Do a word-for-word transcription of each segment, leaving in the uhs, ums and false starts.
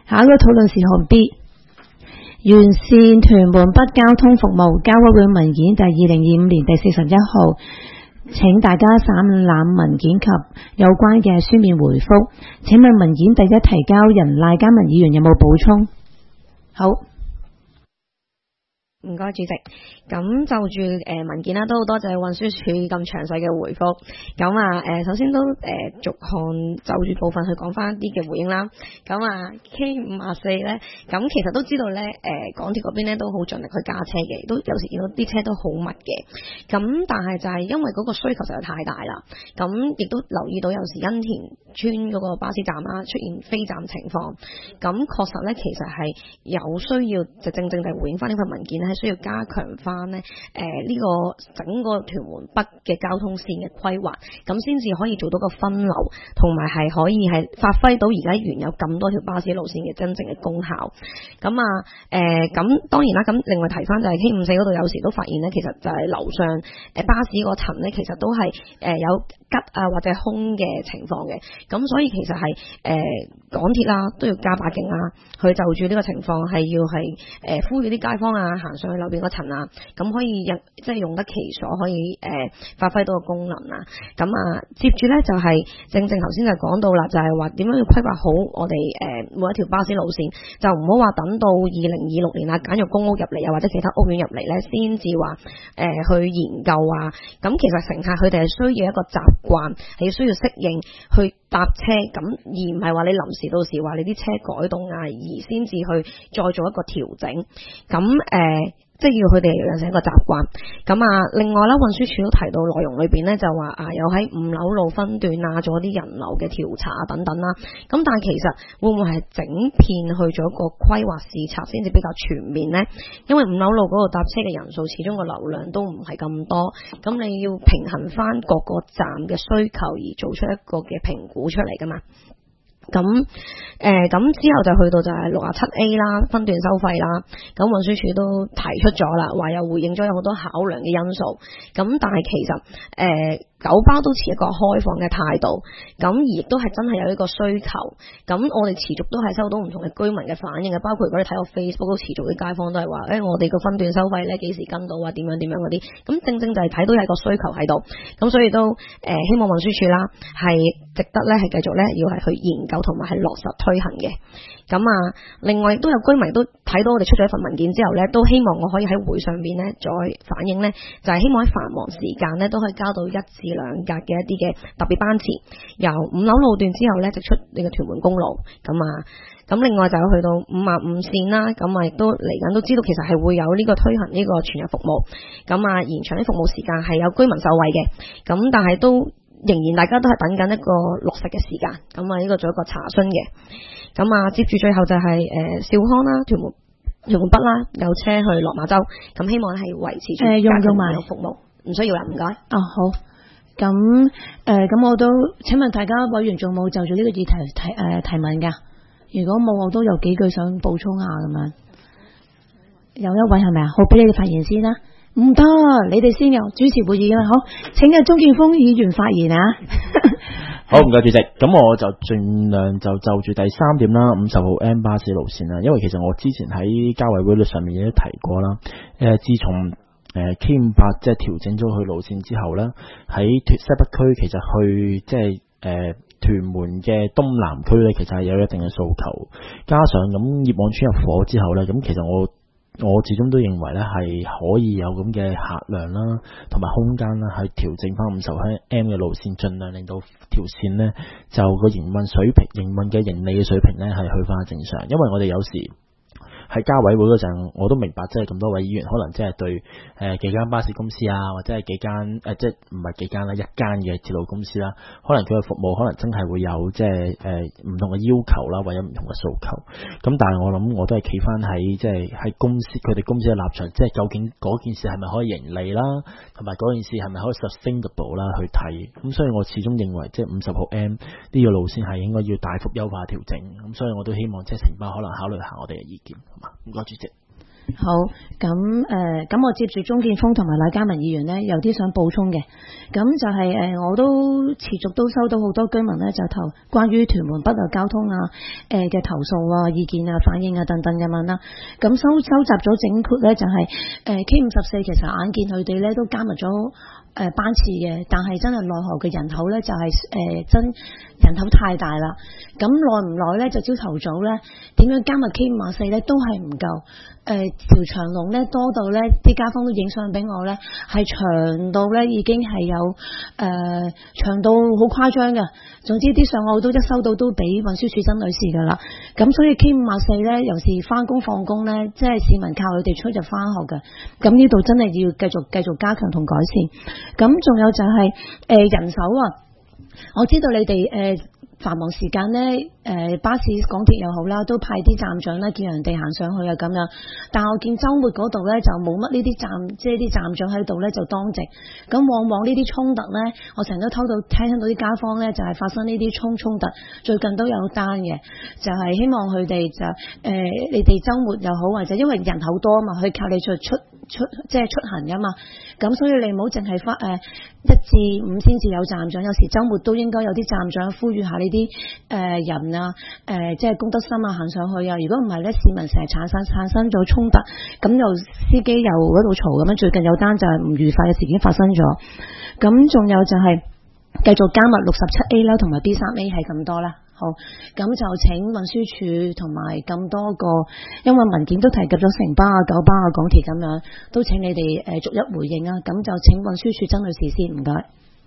下一個討論事項 B， 完善屯門北交通服務，交委會文件第二零二五年第四十一號，請大家省覽文件及有關嘅書面回覆。請問文件第一提交人賴嘉文議員有冇補充？好。 唔該，主席。咁就住誒、呃、文件啦，都好多謝運輸署咁詳細嘅回覆。咁啊誒，首先都誒、呃、逐項就住部分去講翻一啲嘅回應啦。咁啊 K 五十四咧，咁其實都知道咧，誒、呃、港鐵嗰邊咧都好盡力去加車嘅，都有時見到啲車都好密嘅。咁但係就係因為嗰個需求實在太大啦，咁亦都留意到有時欣田村嗰個巴士站啦出現飛站情況。咁確實咧，其實係有需要就正正就回應翻呢份文件咧。需要加強翻呢誒呢個整個屯門北嘅交通線嘅規劃，咁先至可以做到個分流，同埋係可以係發揮到而家原有咁多條巴士路線嘅真正嘅功效。咁啊誒咁當然啦，咁另外提翻就係 K 五四嗰度有時都發現呢，其實就係樓上誒巴士嗰層呢，其實都係誒有吉啊或者空嘅情況嘅。咁所以其實係誒、呃、港鐵啦都要加把勁啦，去就住呢個情況係要係誒、呃、呼籲啲街坊啊行上去樓邊嗰層啊，咁可以用即係用得其所，可以誒、呃、發揮到個功能啊。咁啊，接住咧就係、是、正正頭先就講到啦，就係話點樣要規劃好我哋誒、呃、每一條巴士路線，就唔好話等到二零二六年啊簡約公屋入嚟啊或者其他屋苑入嚟咧，先至話誒去研究啊。咁其實乘客佢哋係需要一個習慣，係需要適應去搭車，咁而唔係話你臨時到時話你啲車改動啊，而先至去再做一個調整。咁誒、呃，即係要佢哋養成一個習慣。咁啊，另外啦，運輸署都提到內容裏邊呢，就話啊，有喺五樓路分段啊，做一啲人流嘅調查等等啦。咁但係其實會唔會係整片去做一個規劃視察先至比較全面呢？因為五樓路嗰度搭車嘅人數始終個流量都唔係咁多，咁你要平衡翻各個站嘅需求而做出一個嘅評估出嚟噶嘛。咁誒，咁、呃、之後就去到就係六十七 A 啦，分段收費啦。咁運輸署都提出咗啦，話又回應咗有好多考量嘅因素。咁但係其實誒。呃九巴都持一個開放嘅態度，咁而亦都係真係有一個需求。咁我哋持續都係收到唔同嘅居民嘅反應嘅，包括如果你睇我 Facebook 都持續啲街坊都係話，誒、欸、我哋個分段收費咧幾時跟到啊？點樣點樣嗰啲。咁正正就係睇到有一個需求喺度，咁所以都誒、呃、希望運輸署啦係值得咧係繼續咧要係去研究同埋係落實推行嘅。咁啊，另外亦都有居民都睇到我哋出咗一份文件之後咧，都希望我可以喺會上邊咧再反映咧，就係、是、希望喺繁忙時間咧都可以交到一至兩格嘅一啲嘅特別班次，由五樓路段之後咧直出呢個屯門公路。咁啊，咁另外就去到五十五線啦，咁啊亦都嚟緊都知道其實係會有呢個推行呢個全日服務，咁啊延長啲服務時間係有居民受惠嘅，咁但係都仍然大家都係等緊一個落實嘅時間，咁啊呢個做一個查詢嘅。咁啊，接住最後就係、是、誒兆康啦，屯門屯門北啦，有車去落馬洲，咁希望係維持住誒用用埋服務，唔需要啦，唔該。 哦好，咁誒咁我都請問大家委員仲冇就住呢個議題提誒、呃、提問㗎？如果冇，我都有幾句想補充下咁樣。有一位係咪啊？好，俾你哋發言先啦。唔得，你哋先有主持會議啦。好，請阿鍾建峰議員發言啊。 好，唔該主席，咁我就盡量就就住第三點啦，五十號 M 巴士路線啦，因為其實我之前喺交委會上面亦都提過啦。誒、呃，自從誒 K 五百即係調整咗佢路線之後咧，喺西北區其實去即係誒屯門嘅東南區咧，其實係有一定嘅訴求。加上咁葉望村入伙之後咧，咁其實我。我始終都認為咧係可以有咁嘅客量啦，同埋空間啦，去調整翻五十 M 嘅路線，盡量令到條線呢就個營運水平、營運嘅盈利嘅水平呢係去翻正常。因為我哋有時喺交委會嗰陣，我都明白即係咁多位議員可能即係對誒、呃、幾間巴士公司啊，或者係幾間誒、呃、即係唔係幾間啦，一間嘅鐵路公司啦，可能佢嘅服務可能真係會有即係誒唔同嘅要求啦，或者唔同嘅訴求。咁但係我諗我都係企翻喺即係喺公司佢哋公司嘅立場，即係究竟嗰件事係咪可以盈利啦，同埋嗰件事係咪可以 sustainable 啦去睇。咁所以我始終認為即係五十號 M 呢個路線係應該要大幅優化調整。咁所以我都希望即係城巴可能考慮下我哋嘅意見。唔該，主席。 好，咁誒，咁、呃、我接住鍾建峰同埋賴家文議員呢，有啲想補充嘅，咁就係、是、誒、呃，我都持續都收到好多居民呢，就投關於屯門北路交通啊，誒、呃、嘅投訴啊、意見啊、反應啊等等咁樣啦。咁收收集咗整括呢，就係、是、誒、呃、K 五十四，其實眼見佢哋呢都加密咗誒、呃、班次嘅，但係真係奈何嘅人口呢，就係、是、誒、呃、真人口太大啦。咁耐唔耐呢？就朝頭早呢，點樣加密 K 五十四呢？都係唔夠。誒、呃、條長龍咧多到咧，啲街坊都影相俾我咧，係長到咧已經係有誒、呃、長到好誇張嘅。總之啲相我都一收到都俾運輸署曾女士噶啦。咁所以 K 五十四咧，尤其是翻工放工咧，即係市民靠佢哋出入翻學嘅。咁呢度真係要繼續繼續加強同改善。咁仲有就係、是、誒、呃、人手啊，我知道你哋誒。呃繁忙時間呢，誒、呃、巴士港鐵又好啦，都派啲站長咧，叫人哋行上去啊咁樣。但係我見週末嗰度咧就冇乜呢啲站，即係啲站長喺度咧就當值。咁往往呢啲衝突咧，我成日都偷到聽到啲街坊咧就係、是、發生呢啲衝衝突，最近都有單嘅，就係、是、希望佢哋就誒、呃、你哋週末又好，或者因為人口多啊嘛，佢靠你出出出即係出行噶嘛。咁所以你唔好淨係翻誒一至五先至有站長，有時週末都應該有啲站長呼籲下呢啲誒人啊，誒、呃、即係公德心啊行上去啊。如果唔係咧，市民成日產生產生咗衝突，咁又司機又喺度嘈咁樣。最近有單就係唔愉快嘅事件發生咗。咁仲有就係繼續加密六十七 A 啦，同埋 B 三 A 係咁多啦。好，咁就請運輸署同埋咁多個，因為文件都提及咗城巴啊、九巴啊、港鐵咁樣，都請你哋誒逐一回應啊。咁就請運輸署曾女士先，唔該。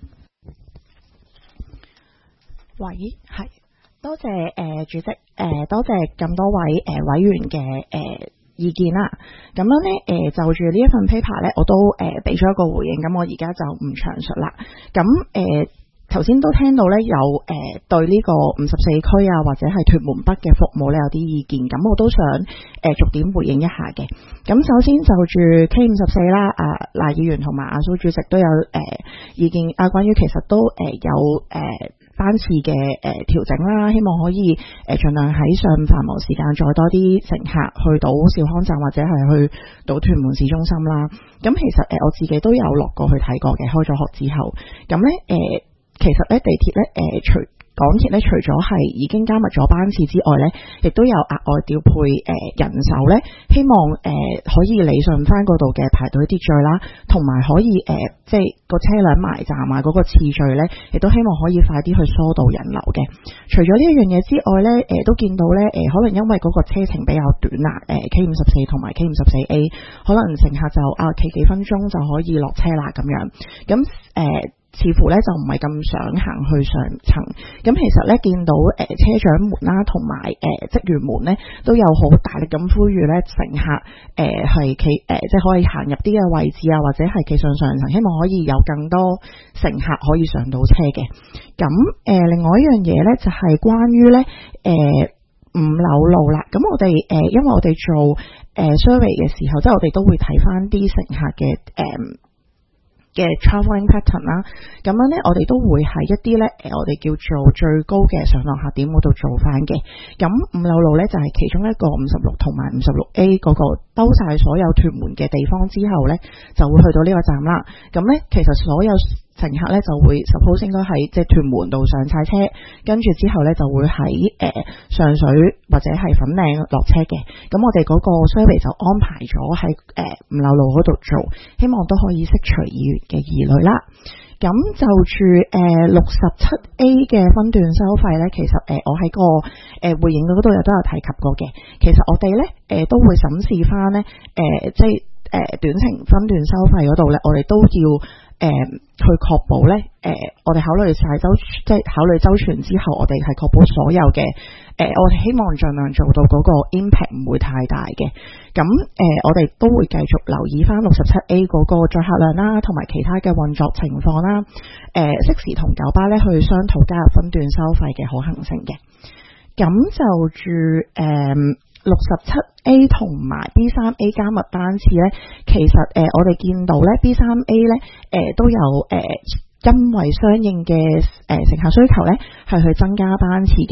喂，係，多謝誒、呃、主席，誒、呃、多謝咁多位誒、呃、委員嘅誒、呃、意見啦。咁樣咧，誒、呃、就住呢一份 paper 咧，我都誒俾咗一個回應，咁我而家就唔詳述啦。咁誒。呃頭先都聽到咧有誒、呃、對呢個五十四區啊或者係屯門北嘅服務咧有啲意見，咁我都想誒、呃、逐點回應一下嘅。咁首先就住 K 五十四啦，啊賴議員同埋阿蘇主席都有誒、呃、意見啊，關於其實都誒、呃、有誒、呃、班次嘅誒調整啦，希望可以誒盡量喺上繁忙時間再多啲乘客去到兆康站或者係去到屯門市中心啦。咁其實誒、呃、我自己都有落過去睇過嘅，開咗學之後，咁咧誒。呃其實咧，地鐵咧，誒、呃，除港鐵咧，除咗係已經加密咗班次之外咧，亦都有額外調配誒、呃、人手咧，希望誒、呃、可以理順翻嗰度嘅排隊秩序啦，同埋可以誒、呃、即係個車輛埋站啊嗰個次序咧，亦都希望可以快啲去疏導人流嘅。除咗呢一樣嘢之外咧，誒、呃、都見到咧，誒、呃、可能因為嗰個車程比較短啊，誒 K 五十四同埋 K 五十四 A， 可能乘客就啊企幾分鐘就可以落車啦咁樣，咁誒。呃似乎咧就唔係咁想行去上層，咁其實咧見到誒、呃、車長們啦，同埋誒職員們咧都有好大力咁呼籲咧乘客誒係企誒即係可以行入啲嘅位置啊，或者係企上上層，希望可以有更多乘客可以上到車嘅。咁誒、呃、另外一樣嘢咧就係、是、關於咧誒五樓路啦。咁我哋誒、呃、因為我哋做誒、呃、survey 嘅時候，即係我哋都會睇翻啲乘客嘅誒。呃嘅 travelling pattern 啦，咁樣咧，我哋都會喺一啲咧，誒，我哋叫做最高嘅上落客點嗰度做翻嘅。咁五樓路咧就係、是、其中一個五十六同埋五十六 A 嗰個兜晒所有屯門嘅地方之後咧，就會去到呢個站啦。咁咧，其實所有乘客咧就會 suppose 應該喺即係屯門度上晒車，跟住之後咧就會喺誒、呃、上水或者係粉嶺落車嘅。咁我哋嗰個 survey 就安排咗喺誒五樓路嗰度做，希望都可以釋除議員嘅疑慮啦。咁就住誒六十七 A 嘅分段收費咧，其實誒、呃、我喺個誒、呃、回應嗰度又都有提及過嘅。其實我哋咧誒都會審視翻咧誒即係誒、呃、短程分段收費嗰度咧，我哋都要。誒、呃，去確保咧，誒、呃，我哋考慮晒周，即係考慮周全之後，我哋係確保所有嘅，誒、呃，我哋希望盡量做到嗰個 impact 唔會太大嘅。咁，誒、呃，我哋都會繼續留意翻六十七 A 嗰個載客量啦，同埋其他嘅運作情況啦。誒、呃，適時同九巴咧去商討加入分段收費嘅可行性嘅。咁就住誒。呃六十七 A 同埋 B 三 A 加密班次咧，其實誒、呃、我哋見到咧 B 三 A 咧誒都有誒、呃、因為相應嘅誒、呃、乘客需求咧係去增加班次嘅。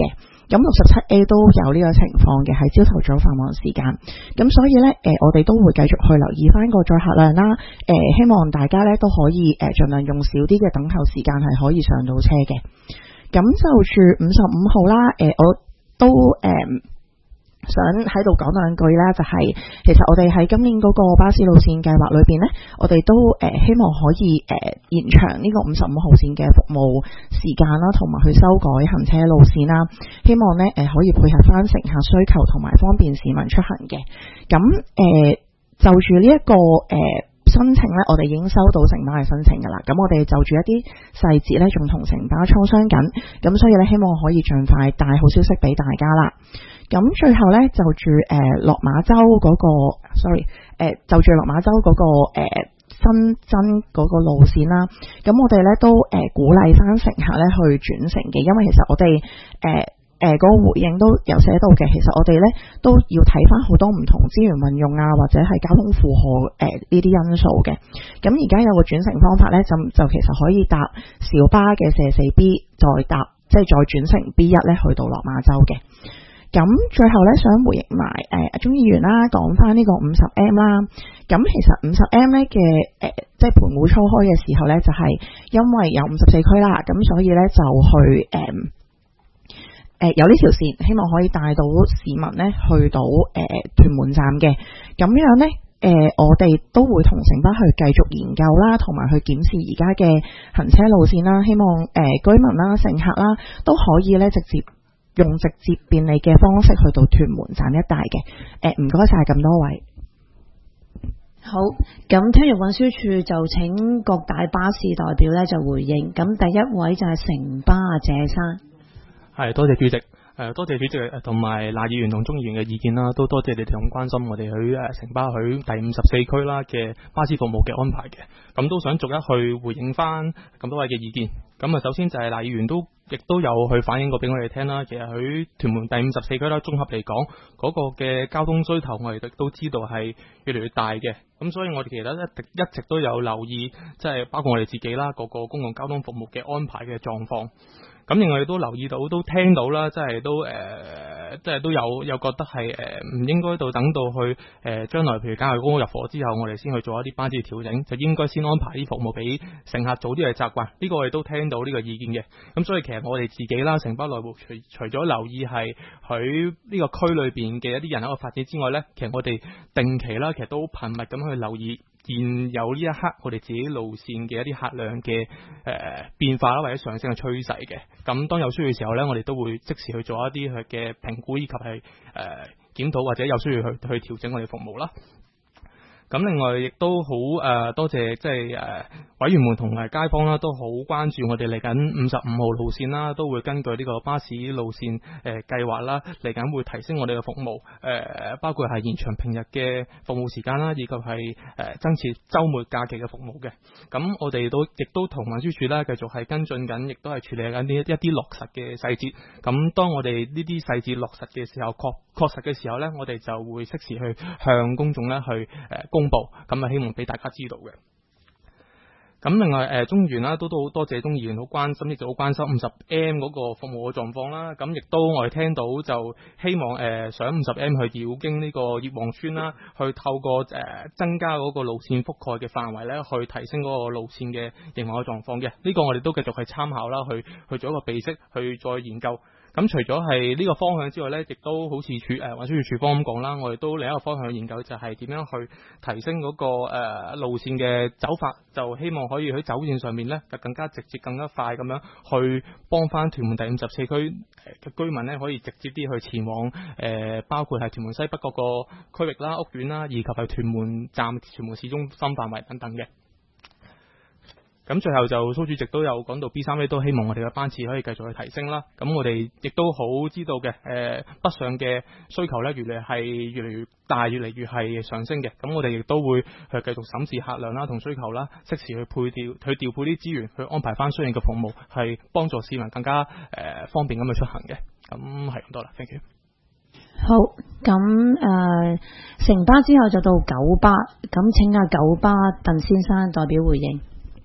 咁六十七 A 都有呢個情況嘅，喺朝頭早繁忙時間。咁所以咧，誒、呃、我哋都會繼續去留意翻個載客量啦。誒、呃、希望大家咧都可以誒盡量用少啲嘅等候時間係可以上到車嘅。咁就住五十五號啦，誒、呃、我都誒。呃想喺度講兩句啦，就係、是、其實我哋喺今年嗰個巴士路線計劃裏邊呢，我哋都誒、呃、希望可以誒、呃、延長呢個五十五號線嘅服務時間啦，同埋去修改行車路線啦。希望呢誒、呃、可以配合翻乘客需求同埋方便市民出行嘅。咁誒、呃、就住呢一個誒。呃申請咧，我哋已經收到城巴嘅申請噶啦。咁我哋就住一啲細節咧，仲同城巴磋商緊。咁所以咧，希望可以盡快帶好消息俾大家啦。咁最後咧，就住誒落馬洲嗰、那個，sorry，誒、呃、就住落馬洲嗰、那個誒、呃、新增嗰個路線啦。咁我哋咧都誒、呃、鼓勵翻乘客咧去轉乘嘅，因為其實我哋誒。呃誒，嗰、呃那個回應都有寫到嘅。其實我哋咧都要睇翻好多唔同資源運用啊，或者係交通負荷誒呢啲因素嘅。咁而家有個轉乘方法咧，就就其實可以搭小巴嘅四四 B， 再搭即係再轉乘 B 一咧去到落馬洲嘅。咁最後咧想回應埋誒鍾議員啦，講翻呢個五十 M 啦。咁其實五十 M 咧嘅誒即係盤古初開嘅時候咧，就係、是、因為有五十四區啦，咁所以咧就去誒。呃誒、呃，有呢條線，希望可以帶到市民咧去到誒、呃、屯門站嘅，咁樣咧，誒、呃，我哋都會同城巴去繼續研究啦，同埋去檢視而家嘅行車路線啦，希望誒、呃、居民啦、乘客啦都可以咧直接用直接便利嘅方式去到屯門站一帶嘅。誒、呃，唔該晒咁多位。 好，咁聽日運輸署就請各大巴士代表咧就回應。咁第一位就係城巴啊，謝生。 係，多謝主席，誒、呃、多謝主席誒同埋賴議員同鍾議員嘅意見啦，都多謝你哋咁關心我哋去誒城巴去第五十四區啦嘅巴士服務嘅安排嘅，咁都想逐一去回應翻咁多位嘅意見。咁啊，首先就係賴議員都亦都有去反映過俾我哋聽啦，其實喺屯門第五十四區啦，綜合嚟講嗰個嘅交通需求，我哋都知道係越嚟越大嘅，咁所以我哋其實一直一直都有留意，即係包括我哋自己啦，各個公共交通服務嘅安排嘅狀況。咁另外亦都留意到，都聽到啦，即係都誒、呃，即係都有有覺得係誒唔應該到等到去誒將來譬如簡約公屋入伙之後，我哋先去做一啲班次調整，就應該先安排啲服務俾乘客早啲去習慣。呢、這個我哋都聽到呢個意見嘅。咁所以其實我哋自己啦，城巴內部除除咗留意係喺呢個區裏邊嘅一啲人口嘅發展之外呢，其實我哋定期啦，其實都好頻密咁去留意現有呢一刻我哋自己路線嘅一啲客量嘅誒、呃、變化啦，或者上升嘅趨勢嘅。咁當有需要嘅時候呢，我哋都會即時去做一啲佢嘅評估，以及係誒檢討，或者有需要去去調整我哋服務啦。咁另外亦都好誒多謝即係誒委員們同埋街坊啦，都好關注我哋嚟緊五十五號路線啦，都會根據呢個巴士路線誒、呃、計劃啦，嚟緊會提升我哋嘅服務誒、呃，包括係延長平日嘅服務時間啦，以及係誒、呃、增設週末假期嘅服務嘅。咁我哋都亦都同運輸署啦，繼續係跟進緊，亦都係處理緊呢一啲落實嘅細節。咁當我哋呢啲細節落實嘅時候，確確實嘅時候呢，我哋就會適時去向公眾咧去誒、呃公布，咁啊希望俾大家知道嘅。咁另外誒鍾議員啦，都都好多謝鍾議員好關心，亦都好關心五十 M 嗰個服務嘅狀況啦。咁亦都我哋聽到就希望誒上五十 M 去繞經呢個葉黃村啦，去透過誒、呃、增加嗰個路線覆蓋嘅範圍咧，去提升嗰個路線嘅營運嘅狀況嘅。呢、這個我哋都繼續去參考啦，去去做一個備悉，去再研究。咁除咗係呢個方向之外呢，亦都好似處誒運輸署署方咁講啦，我哋都另一個方向研究就係點樣去提升嗰、那個誒、呃、路線嘅走法，就希望可以喺走線上面呢，就更加直接、更加快咁樣去幫翻屯門第五十四區嘅居民呢，可以直接啲去前往誒、呃，包括係屯門西北各個區域啦、屋苑啦，以及係屯門站、屯門市中心範圍等等嘅。咁最後就蘇主席都有講到 B 三 A 都希望我哋嘅班次可以繼續去提升啦。咁我哋亦都好知道嘅，誒、呃、北上嘅需求咧，越嚟係越嚟越大，越嚟越係上升嘅。咁我哋亦都會去繼續審視客量啦同需求啦，適時去配調去調配啲資源，去安排翻相應嘅服務，係幫助市民更加誒、呃、方便咁去出行嘅。咁係咁多啦 ，thank you。 好，咁誒城巴之後就到九巴，咁請阿九巴鄧先生代表回應。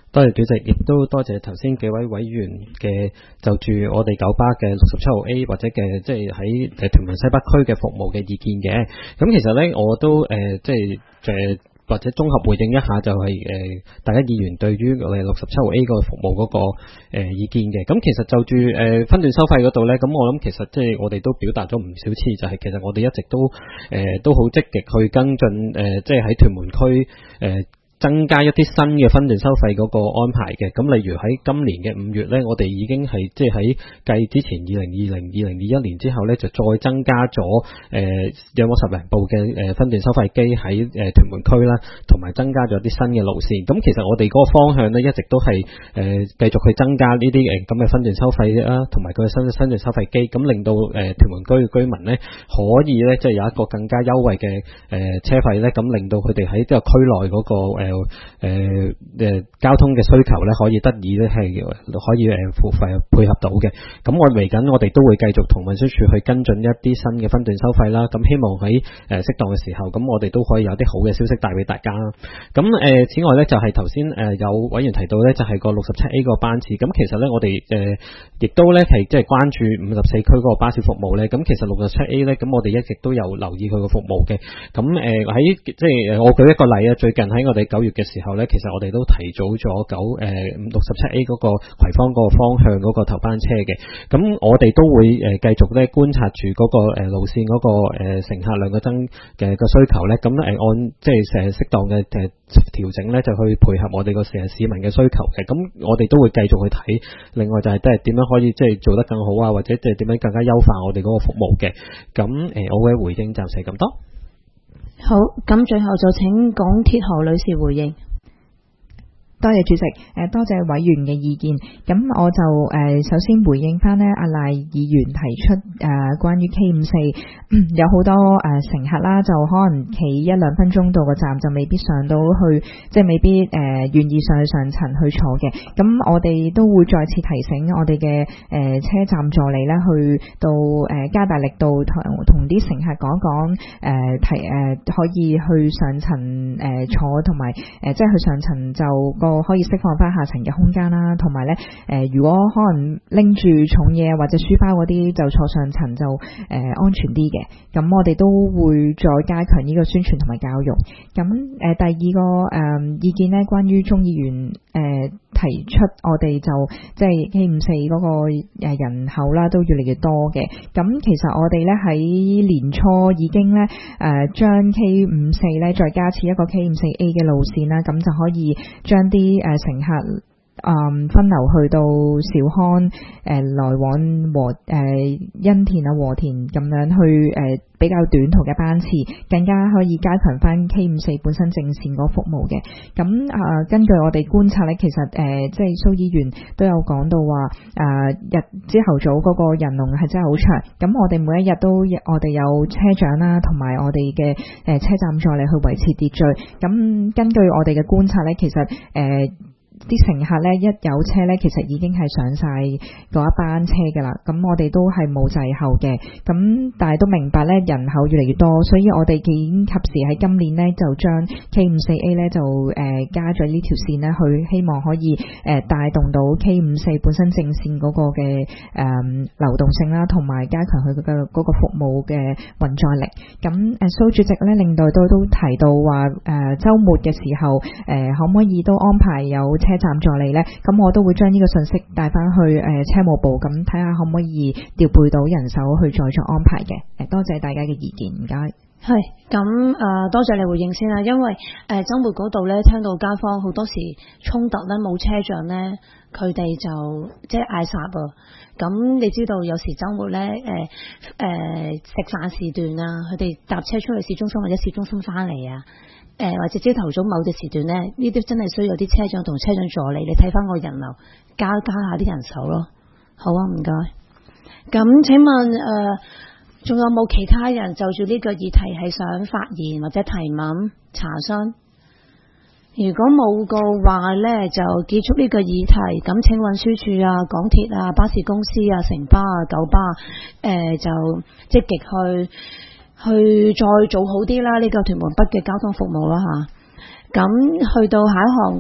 多謝主席，亦都多謝頭先幾位委員嘅就住我哋九巴嘅六十七號 A 或者嘅即係喺誒屯門西北區嘅服務嘅意見嘅。咁其實咧我都誒、呃、即係誒。或者綜合回應一下就係、是、誒、呃、大家議員對於我哋六十七號 A 個服務嗰、那個誒、呃、意見嘅。咁其實就住誒、呃、分段收費嗰度咧，咁我諗其實即係我哋都表達咗唔少次，就係、是、其實我哋一直都誒、呃、都好積極去跟進誒、呃、即係喺屯門區誒。呃增加一啲新嘅分段收費嗰個安排嘅，咁例如喺今年嘅五月呢，我哋已經係即係喺繼之前二零二零、二零二一年之後呢，就再增加咗誒約莫十零部嘅誒分段收費機喺誒屯門區啦，同埋增加咗啲新嘅路線。咁其實我哋嗰個方向呢，一直都係誒繼續去增加呢啲誒咁嘅分段收費啦，同埋佢嘅新新段收費機，咁令到誒屯門區嘅居民呢，可以呢，即係有一個更加優惠嘅誒車費呢，咁令到佢哋喺呢個區內嗰個誒誒誒交通嘅需求咧，可以得以咧係可以誒付費配合到嘅。咁我嚟緊我哋都會繼續同運輸署去跟進一啲新嘅分段收費啦。咁希望喺誒適當嘅時候，咁我哋都可以有啲好嘅消息帶俾大家。咁誒、呃、此外咧，就係頭先誒有委員提到咧，就係個六十七 A 個班次。咁其實咧，我哋誒亦都咧係即係關注五十四區嗰個巴士服務咧。咁其實六十七 A 咧，咁我哋一直都有留意佢個服務嘅。咁誒喺即係誒我舉一個例啊，最近喺我哋九月嘅時候咧，其實我哋都提早咗九誒六十七 A 嗰個葵芳嗰個方向嗰個頭班車嘅。咁我哋都會誒繼續咧觀察住嗰個誒路線嗰個誒乘客量嘅增嘅個需求咧，咁誒按即係誒適當嘅誒調整咧，就去配合我哋個成日市民嘅需求嘅。咁我哋都會繼續去睇。另外就係即係點樣可以即係做得更好啊，或者即係點樣更加優化我哋嗰個服務嘅。咁誒我嘅回應暫時係咁多。 好，咁最後就請港鐵何女士回應。 多謝主席，誒多謝委員嘅意見。咁我就誒首先回應翻呢阿賴議員提出誒關於 K 五四有好多誒乘客啦，就可能企一兩分鐘到個站就未必上到去，即係未必誒願意上去上層去坐嘅。咁我哋都會再次提醒我哋嘅誒車站助理咧，去到誒加大力度同同啲乘客講講誒提誒可以去上層誒坐，同埋誒即係去上層就個可以釋放翻下層嘅空間啦，同埋咧誒，如果可能拎住重嘢或者書包嗰啲就坐上層就誒、呃、安全啲嘅。咁我哋都會再加強呢個宣傳同埋教育。咁誒、呃、第二個誒、呃、意見咧，關於鍾議員誒、呃、提出我哋就即係 K 五四嗰個誒人口啦，都越嚟越多嘅。咁其實我哋咧喺年初已經咧誒將 K 五四咧再加設一個 K 五四 A 嘅路線啦，咁就可以將啲啲誒乘客嗯分流去到兆康誒、呃、來往和誒欣田啊和田咁樣去誒、呃、比較短途嘅班次，更加可以加強翻 K 五四本身正線嗰服務嘅。咁啊、呃、根據我哋觀察咧，其實誒、呃、即係蘇議員都有講到話誒、呃、日朝頭早嗰個人龍係真係好長。咁我哋每一日都我哋有車長啦，同埋我哋嘅誒車站助理去維持秩序。咁根據我哋嘅觀察咧，其實誒。呃啲乘客咧一有車咧，其實已經係上晒嗰一班車㗎啦。咁我哋都係冇滯後嘅。咁但係都明白咧，人口越嚟越多，所以我哋已經及時喺今年咧就將 K 五四 A 咧就誒、呃、加咗呢條線咧，去希望可以誒、呃、帶動到 K 五四本身正線嗰個嘅誒、呃、流動性啦，同埋加強佢嘅嗰個服務嘅運載力。咁誒蘇主席咧，另外都都提到話誒週末嘅時候誒、呃、可唔可以都安排有車站助理呢？咁我都會將呢個信息帶翻去誒、呃、車務部，咁睇下可唔可以調配到人手去再作安排嘅。誒，多謝大家嘅意見，唔該。 係咁誒，多謝你回應先啦。因為誒週末嗰度咧，聽到街坊好多時衝突咧，冇車長咧，佢哋就即係嗌霎啊。咁你知道有時週末咧誒誒食飯時段啊，佢哋搭車出去市中心或者市中心翻嚟啊。誒、呃、或者朝頭早某啲時段咧，呢啲真係需要啲車長同車長助理，你睇翻個人流加加下啲人手咯。好啊，唔該。咁請問誒，仲、呃、有冇其他人就住呢個議題係想發言或者提問查詢？如果冇嘅話咧，就結束呢個議題。咁請運輸署啊、港鐵啊、巴士公司啊、城巴啊、九巴誒、呃、就積極去。去再做好啲啦，呢、這個屯門北嘅交通服務啦吓。咁去到下一行